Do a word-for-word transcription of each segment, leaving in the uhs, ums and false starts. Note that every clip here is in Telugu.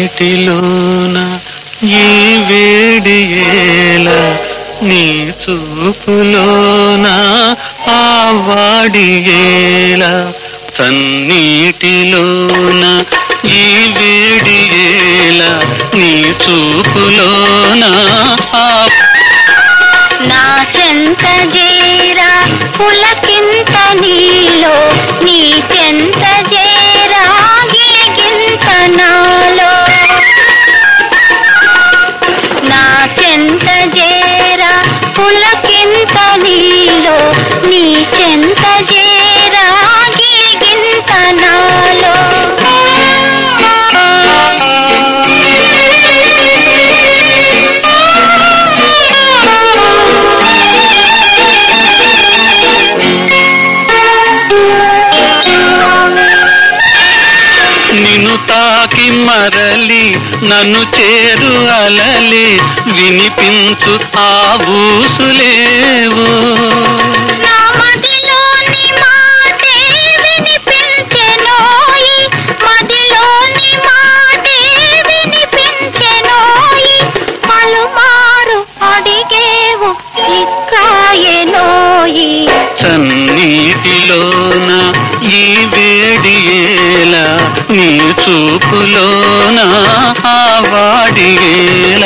సన్నీటిలోన ఈ వేడియేల నీ చూపులోన ఆ వాడియేల సన్నీటిలోన ఈ వేడియేల నీ చూపులోన ఆ నా చెంత జేరా పులకింత నీలో నీ చెంత జేరా గిలిగింత నాలో నా చెంత జేరా పులకింత నీలో నీ చెంత జేరా గిలిగింత నాలో నిన్ను తాకి మరలి నన్ను చేరు అలలి వినిపించు ఆ ఊసులేవో నా మదిలోని మాటే వినిపించెనోయి మదిలోని మాటే వినిపించెనోయి పలుమారు అడిగేవు చిక్కాయెనోయి సన్నీటిలోన ఈ వేడియేల నీ చూపులోన ఆ వాడియేల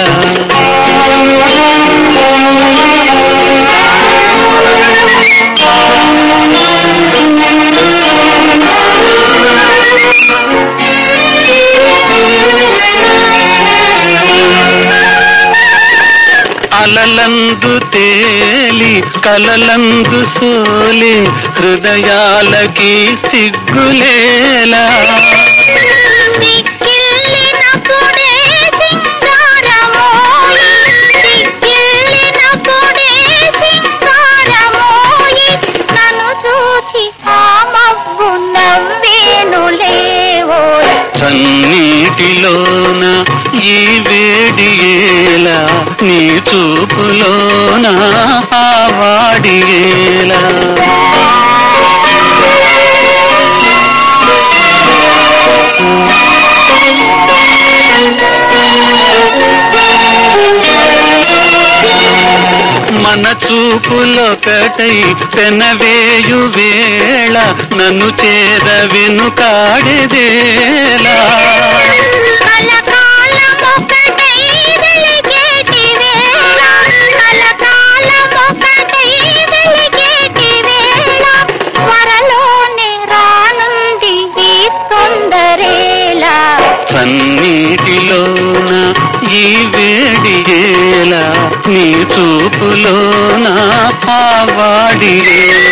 అలలందు తేలి కలలందు సోలి హృదయాలకి సిగ్గులేలా సిగ్గిల్లినప్పుడే సింగారమోయి సిగ్గిల్లినప్పుడే సింగారమోయి నన్ను చూచి ఆ మబ్బు నవ్వేనులేవోయ్ సన్నీటిలోన ఈ వేడియేల నీ చూపులోన ఆ వాడియేల మన చూపులొకటై పెనవేయు వేళ నన్ను చేర వెనుకాడేదేలా కలకాలమొకటై వెలిగేటి వేళ కలకాలమొకటై వెలిగేటి వేళ త్వరలోనే రానుంది ఈ తొందరేలా సన్నీటిలోన ఈ వేడియేల నీ చూపులోన ఆ వాడియేల